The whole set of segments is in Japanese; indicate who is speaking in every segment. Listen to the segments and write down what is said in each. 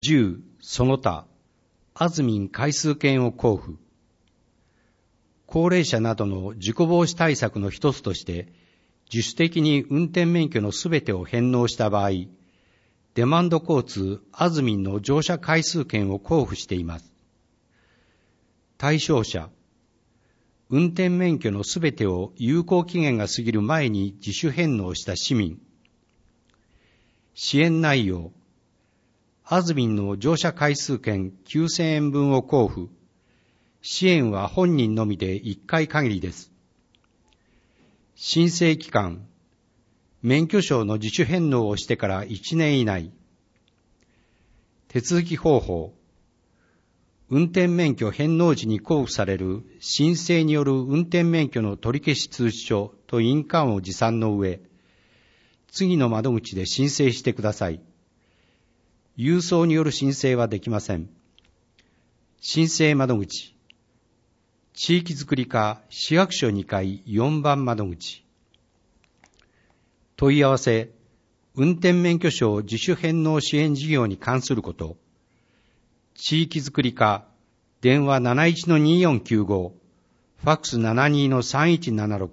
Speaker 1: 10その他、あずみん回数券を交付。高齢者などの事故防止対策の一つとして、自主的に運転免許のすべてを返納した場合、デマンド交通あずみんの乗車回数券を交付しています。対象者、運転免許のすべてを有効期限が過ぎる前に自主返納した市民。支援内容、あずみんの乗車回数券9000円分を交付。支援は本人のみで1回限りです。申請期間、免許証の自主返納をしてから1年以内。手続き方法、運転免許返納時に交付される申請による運転免許の取り消し通知書と印鑑を持参の上、次の窓口で申請してください。郵送による申請はできません。申請窓口、地域づくり課市役所2階4番窓口。問い合わせ、運転免許証自主返納支援事業に関すること。地域づくり課、電話 71-2495、ファックス 72-3176。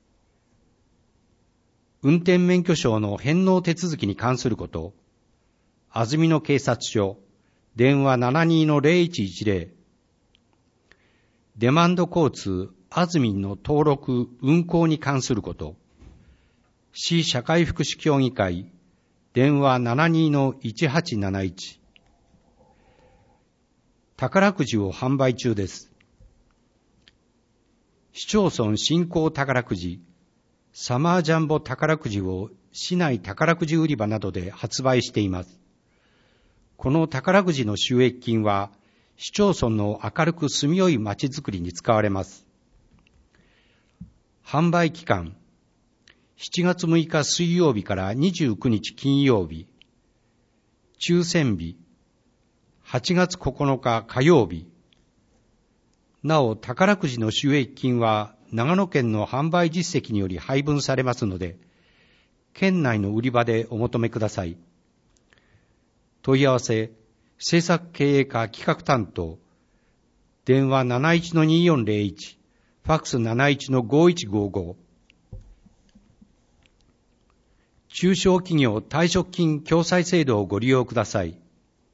Speaker 1: 運転免許証の返納手続きに関すること。安曇野警察署、電話 72-0110。デマンド交通あずみんの登録・運行に関すること。市社会福祉協議会、電話 72-1871。宝くじを販売中です。市町村振興宝くじ、サマージャンボ宝くじを市内宝くじ売り場などで発売しています。この宝くじの収益金は、市町村の明るく住みよい街づくりに使われます。販売期間、7月6日水曜日から29日金曜日、抽選日、8月9日火曜日。なお、宝くじの収益金は長野県の販売実績により配分されますので、県内の売り場でお求めください。問い合わせ、制作経営課企画担当、電話 71-2401、ファックス 71-5155。中小企業退職金共済制度をご利用ください。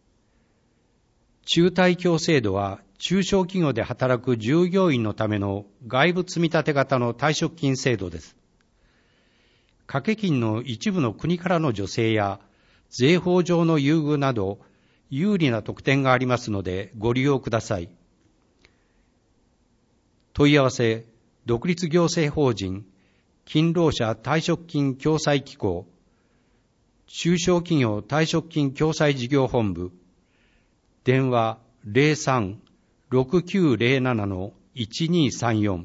Speaker 1: 中退協制度は、中小企業で働く従業員のための外部積立型の退職金制度です。掛け金の一部の国からの助成や、税法上の優遇など、有利な特典がありますのでご利用ください。問い合わせ、独立行政法人、勤労者退職金共済機構、中小企業退職金共済事業本部、電話 03-6907-1234。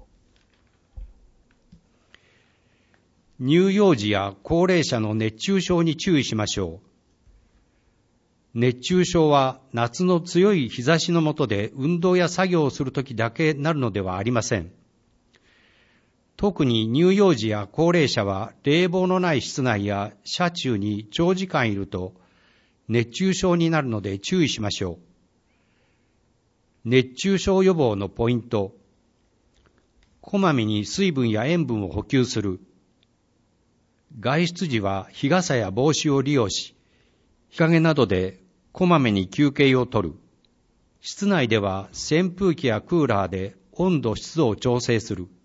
Speaker 1: 乳幼児や高齢者の熱中症に注意しましょう。熱中症は夏の強い日差しの下で運動や作業をするときだけなるのではありません。特に乳幼児や高齢者は冷房のない室内や車中に長時間いると熱中症になるので注意しましょう。熱中症予防のポイント。こまめに水分や塩分を補給する。外出時は日傘や帽子を利用し、日陰などでこまめに休憩をとる。室内では扇風機やクーラーで温度湿度を調整する。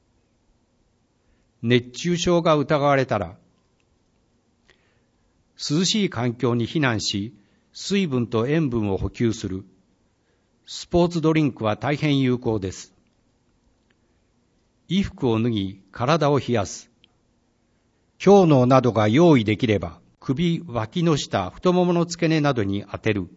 Speaker 1: 熱中症が疑われたら、涼しい環境に避難し、水分と塩分を補給する。スポーツドリンクは大変有効です。衣服を脱ぎ、体を冷やす。氷嚢などが用意できれば、首、脇の下、太ももの付け根などに当てる。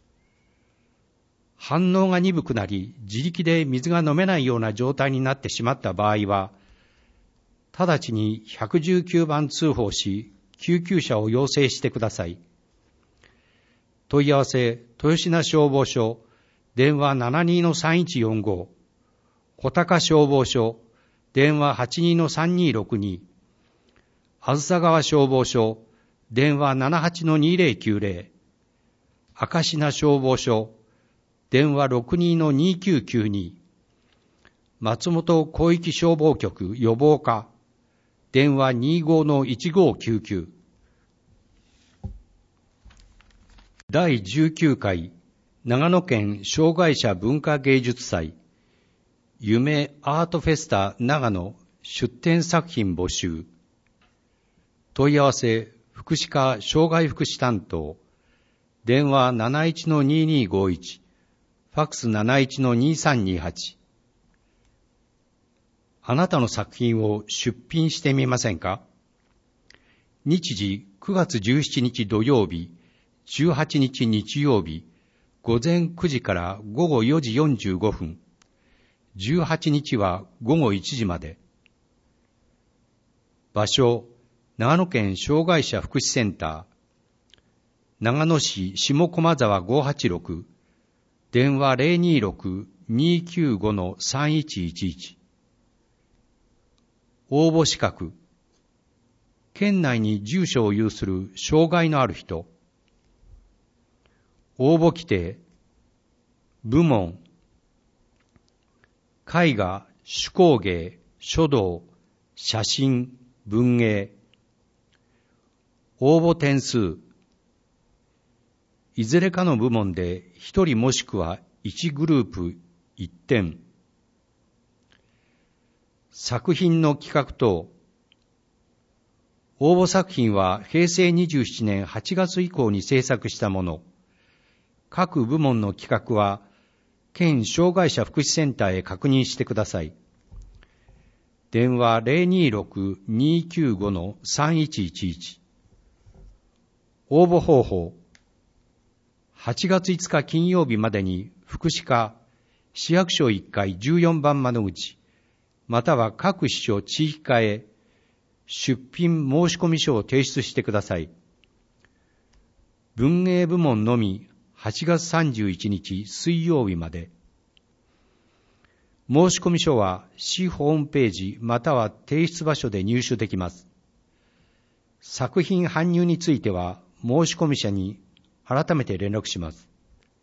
Speaker 1: 反応が鈍くなり、自力で水が飲めないような状態になってしまった場合は、直ちに119番通報し、救急車を要請してください。問い合わせ、豊品消防署、電話 72-3145、穂高消防署、電話 82-3262、あずさ川消防署、電話 78-2090、 明石名消防署、電話62-2992、松本広域消防局予防課、電話25-1599。第19回長野県障害者文化芸術祭夢アートフェスタ長野出展作品募集。問い合わせ福祉課障害福祉担当、電話71-2251、ファックス71-2328。あなたの作品を出品してみませんか？日時9月17日土曜日、18日日曜日、午前9時から午後4時45分、18日は午後1時まで。場所、長野県障害者福祉センター、長野市下駒沢586、電話026-295-3111。応募資格、県内に住所を有する障害のある人。応募規定、部門、絵画、手工芸、書道、写真、文芸。応募点数、いずれかの部門で1人もしくは1グループ1点。作品の企画等、応募作品は平成27年8月以降に制作したもの。各部門の企画は県障害者福祉センターへ確認してください。電話026-295-3111。応募方法、8月5日金曜日までに福祉課、市役所1階14番窓口、または各市町地域課へ出品申込書を提出してください。文芸部門のみ8月31日水曜日まで。申込書は市ホームページまたは提出場所で入手できます。作品搬入については申込者に改めて連絡します。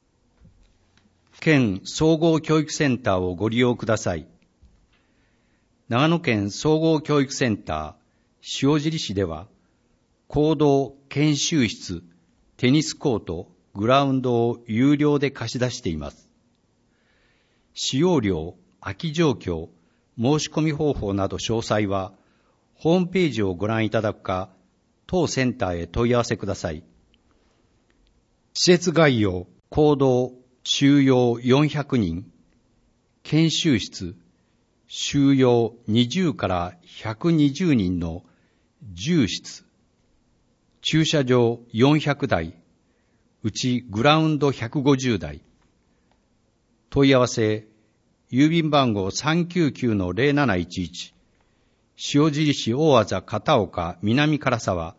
Speaker 1: 県総合教育センターをご利用ください。長野県総合教育センター塩尻市では、講堂、研修室、テニスコート、グラウンドを有料で貸し出しています。使用料、空き状況、申し込み方法など詳細は、ホームページをご覧いただくか、当センターへ問い合わせください。施設概要、講堂、収容400人、研修室、収容20から120人の10室、駐車場400台、うちグラウンド150台。問い合わせ、郵便番号 399-0711、塩尻市大字片岡南唐沢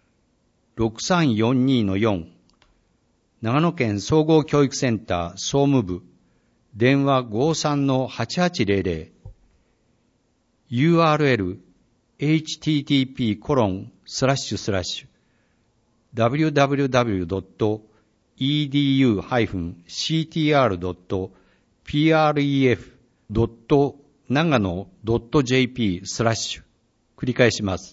Speaker 1: 6342-4、長野県総合教育センター総務部、電話 53-8800、URL http://www.edu-ctr.pref.nagano.jp/ 繰り返します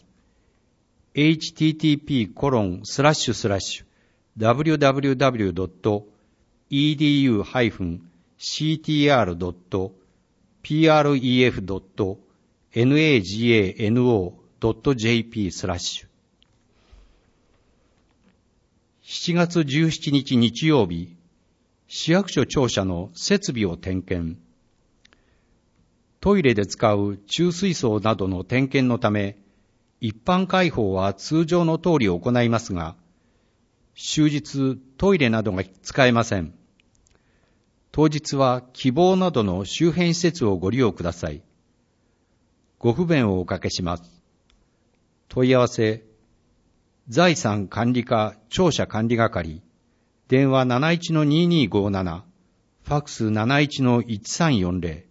Speaker 1: 。http://www.edu-ctr.pref.nagano.jp/ 7月17日日曜日、市役所庁舎の設備を点検。トイレで使う中水槽などの点検のため、一般開放は通常の通り行いますが、終日トイレなどが使えません。当日は希望などの周辺施設をご利用ください。ご不便をおかけします。問い合わせ、財産管理課庁舎管理係、電話 71-2257、ファックス 71-1340。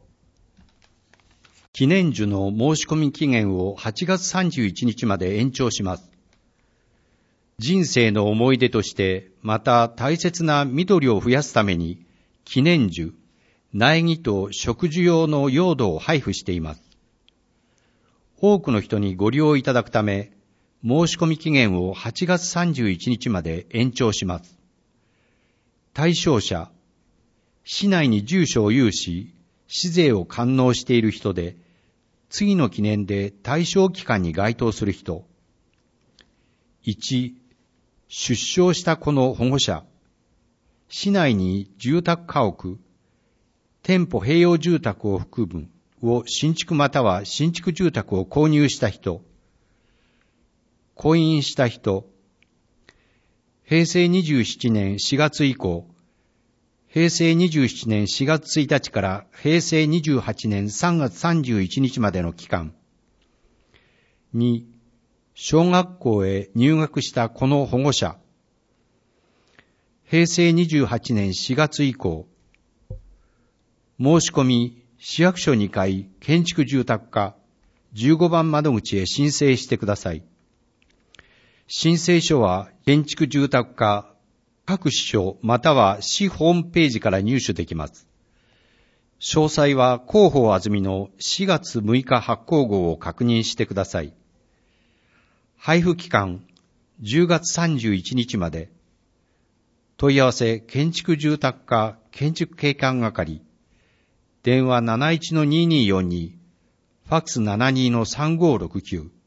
Speaker 1: 記念樹の申し込み期限を8月31日まで延長します。 人生の思い出として、また大切な緑を増やすために、記念樹、苗木と植樹用の用土を配布しています。多くの人にご利用いただくため、申し込み期限を8月31日まで延長します。対象者、市内に住所を有し、市税を完納している人で、次の記念で対象期間に該当する人。1、出生した子の保護者。市内に住宅家屋、店舗併用住宅を含むを新築または新築住宅を購入した人。婚姻した人。平成27年4月以降、平成27年4月1日から平成28年3月31日までの期間。2、小学校へ入学した子の保護者。平成28年4月以降、申し込み、市役所2階建築住宅課15番窓口へ申請してください。申請書は建築住宅課各支所または市ホームページから入手できます。詳細は広報あずみの4月6日発行号を確認してください。配布期間10月31日まで。問い合わせ建築住宅課建築景観係。電話 71-2242、ファックス 72-3569。